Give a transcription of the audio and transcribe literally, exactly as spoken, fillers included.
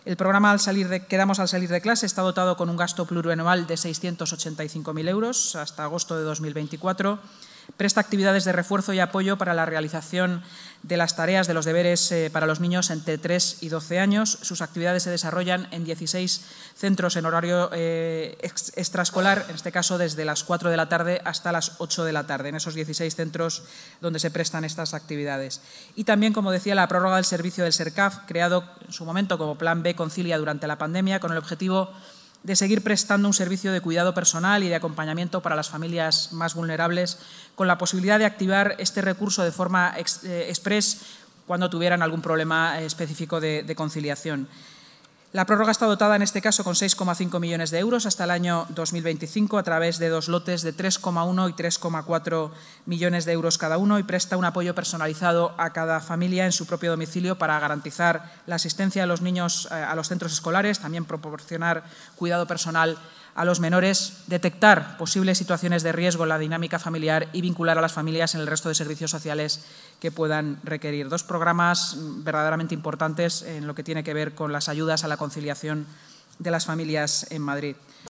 El programa al salir de, Quedamos al salir de clase está dotado con un gasto plurianual de seiscientos ochenta y cinco mil euros hasta agosto de dos mil veinticuatro. Presta actividades de refuerzo y apoyo para la realización de las tareas de los deberes eh, para los niños entre tres y doce años. Sus actividades se desarrollan en dieciséis centros en horario eh, extraescolar, en este caso desde las cuatro de la tarde hasta las ocho de la tarde, en esos dieciséis centros donde se prestan estas actividades. Y también, como decía, la prórroga del servicio del SERCAF, creado en su momento como Plan B Concilia durante la pandemia, con el objetivo de seguir prestando un servicio de cuidado personal y de acompañamiento para las familias más vulnerables, con la posibilidad de activar este recurso de forma ex, eh, express cuando tuvieran algún problema específico de, de conciliación. La prórroga está dotada en este caso con seis coma cinco millones de euros hasta el año dos mil veinticinco a través de dos lotes de tres coma uno y tres coma cuatro millones de euros cada uno y presta un apoyo personalizado a cada familia en su propio domicilio para garantizar la asistencia de los niños a los centros escolares, también proporcionar cuidado personal a los menores, detectar posibles situaciones de riesgo en la dinámica familiar y vincular a las familias en el resto de servicios sociales que puedan requerir. Dos programas verdaderamente importantes en lo que tiene que ver con las ayudas a la conciliación de las familias en Madrid.